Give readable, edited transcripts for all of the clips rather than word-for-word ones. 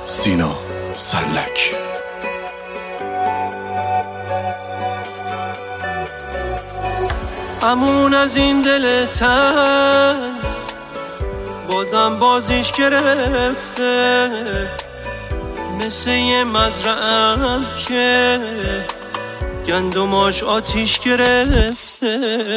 سینا سلک. امون از این دل تن بازم بازیش گرفته، مثل یه مزرعه‌ام که گندماش آتیش گرفته.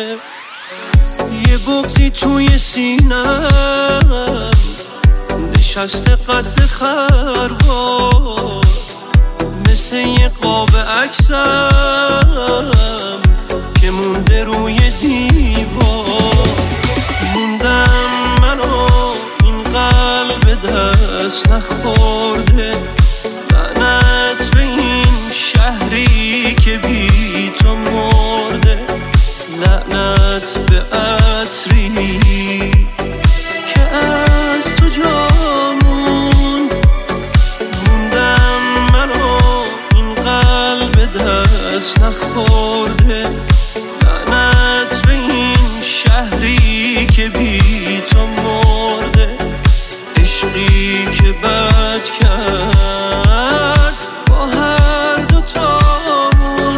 یه بغضی توی سینم نشسته قد خروار، مثل یه قاب عکسم که مونده روی دیوار. موندم منو این قلب دست نخورده، لعنت به این شهری که بی تو مرده، لعنت به عطری که از تو جا موند. موندم منو این قلب دست نخورده، لعنت به این شهری که بی تو مرده، عشقی که بد کرد با هر دوتامون.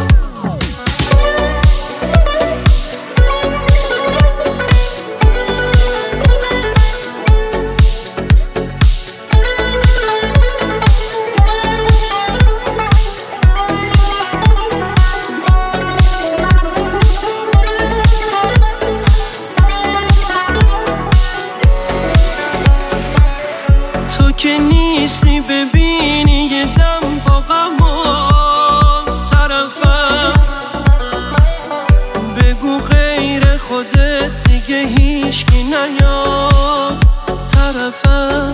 تو که نیستی ببینی یه دم با غمام طرفم، بگو غیر خودت دیگه هیچکی نیاد طرفم.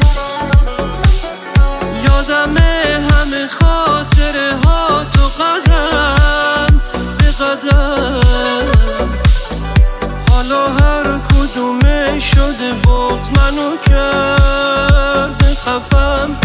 یادمه همه خاطره ها تو قدم به قدم، حالا هر کدومه شده بغض منو کرده خفم.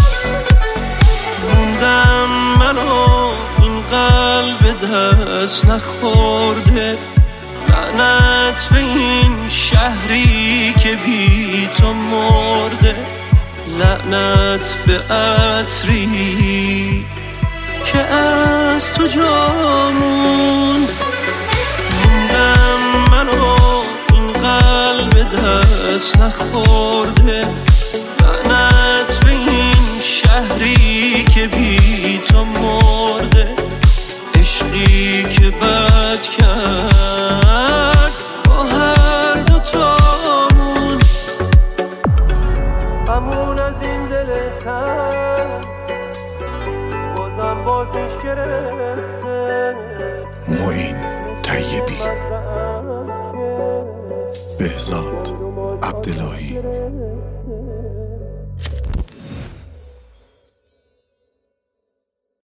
موندم منو این قلب دست نخورده، لعنت به این شهری که بی تو مرده، لعنت به عطری که از تو جا موند. موندم منو این قلب دست نخورده، لعنت به این شهری که بی تو مرده، عشقی که بد کرد با هر دوتامون. امون از این دل تن بازم بازیش گرفته. معین طیبی، بهزاد عبداللهی.